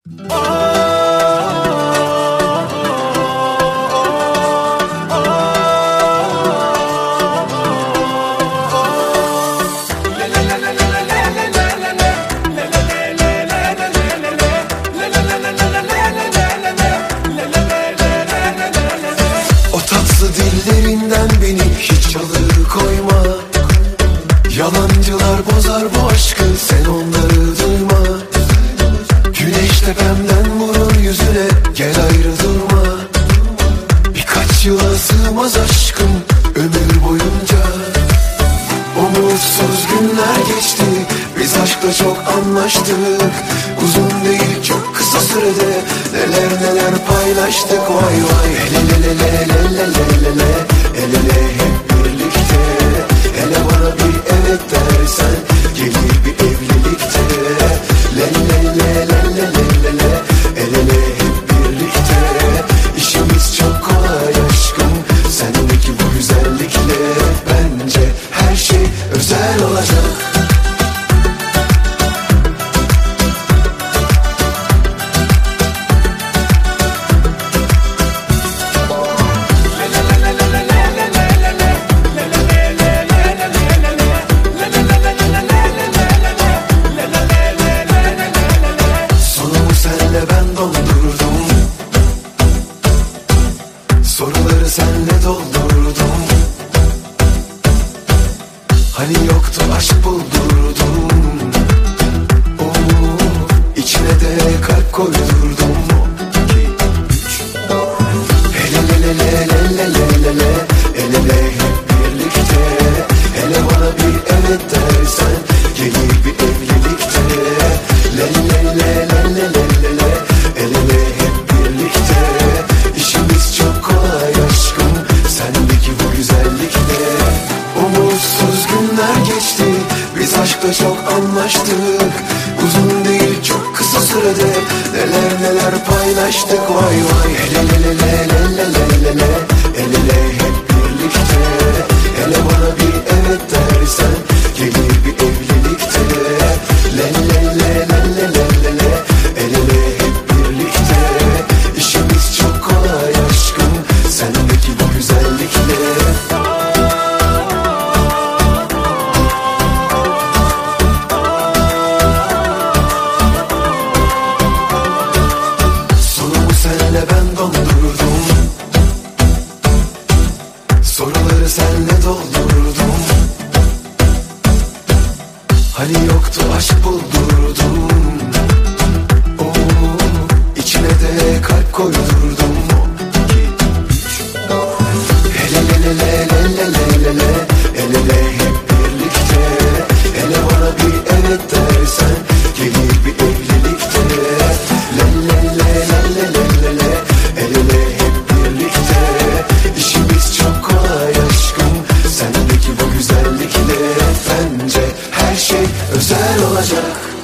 O tatlı dillerinden beni hiç alıkoyma. Yalancılar bozar bu aşkı, sen onları duyma. Güneş tepemden vurur yüzüne, gel ayrı durma. Birkaç yıla sığmaz aşkım ömür boyunca. Umutsuz günler geçti, biz aşkla çok anlaştık. Uzun değil çok kısa sürede neler neler paylaştık. Vay vay hele le le le le le le le, el ele hep birlikte. Hele bana bir evet dersen gelir bir evlilikte. Le le le le le le le, el ele hep birlikte. İşimiz çok kolay aşkım, sendeki bu güzellikle. Bence her şey özel olacak. Soruları senle doldurdum. Hani yoktu aşk buldurdum. İçine de kalp koydurdum. Hele le le le le le le le, el ele hep birlikte. Hele bana bir evet dersen gelir bir evlilikte. Le le le le le le le, el ele hep birlikte. İşimiz çok kolay aşkım, sendeki bu güzellikle. Umutsuz günler geçti, biz aşkla çok anlaştık. Uzun değil çok kısa sürede neler neler paylaştık. Vay vay hele le le le le le le le, el ele hep birlikte. Hele bana bir evet dersen gelir bir evlilikte. Le le le le le le le, el ele hep birlikte. İşimiz çok kolay aşkım, sendeki bu güzellikle. Sonumu senle ben dondurdum. Soruları senle doldurdum. Hani yoktu aşk buldurdum. İçine de kalp koydurdum. Hele le le le le le le le, el ele hep birlikte. Hele bana bir evet dersen gelir bir evlilikte. Le le le le le le le, el ele hep birlikte. İşimiz çok kolay aşkım, sendeki bu güzellikle. Bence her şey özel olacak.